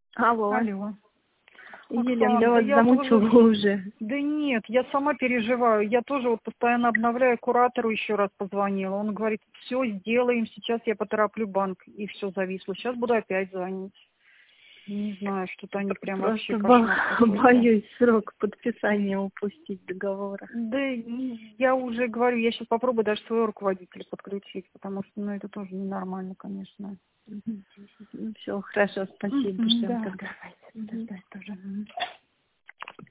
Алло. Алло. Елена, я вас я замучила тоже... уже. Да нет, я сама переживаю. Я тоже вот постоянно обновляю, куратору еще раз позвонила. Он говорит, все сделаем, сейчас я потороплю банк. И все зависло. Сейчас буду опять звонить. Не знаю, что-то они прям вообще Просто кошмар. боюсь срок подписания упустить договора. Да, я уже говорю, я сейчас попробую даже своего руководителя подключить, потому что, ну, это тоже ненормально, конечно. Ну, все, хорошо, спасибо. Да, Ждем тогда. давайте, тоже.